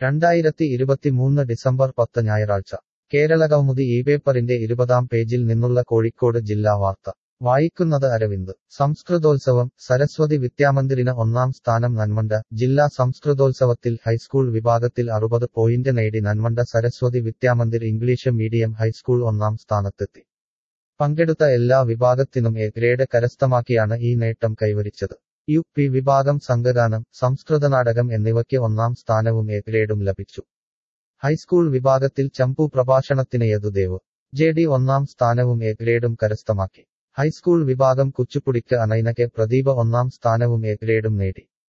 2023 December 10 ഞായറാഴ്ച കേരളകൗമുദി ഇപേപ്പറിന്റെ 20-ാം പേജിൽ നിന്നുള്ള കോഴിക്കോട് ജില്ലാ വാർത്ത വായിക്കുന്നത് അരവിന്ദ്. സംസ്കൃതോത്സവം സരസ്വതി വിദ്യാമന്ദിറിന് 1-ാം സ്ഥാനം. നന്മണ്ട. ജില്ലാ സംസ്കൃതോത്സവത്തിൽ ഹൈസ്കൂൾ വിഭാഗത്തിൽ 60 പോയിന്റ് നേടി Nanmanda Saraswathi Vidyamandir English medium high school 1-ാം സ്ഥാനത്തെത്തി. പങ്കെടുത്ത എല്ലാ വിഭാഗത്തിനും എ ഗ്രേഡ് കരസ്ഥമാക്കിയാണ് ഈ നേട്ടം കൈവരിച്ചത്. യു.പി. വിഭാഗം സംഘഗാനം, സംസ്കൃതനാടകം എന്നിവയ്ക്ക് 1-ാം സ്ഥാനവും എ ഗ്രേഡും ലഭിച്ചു. ഹൈസ്കൂൾ വിഭാഗത്തിൽ ചമ്പു പ്രഭാഷണത്തിന് യദുദേവ് ജെ.ഡി 1-ാം സ്ഥാനവും എ ഗ്രേഡും കരസ്ഥമാക്കി. ഹൈസ്കൂൾ വിഭാഗം കുച്ചുപ്പുടിക്ക് അനൈനകെ പ്രദീപ് 1-ാം സ്ഥാനവും എ ഗ്രേഡും നേടി.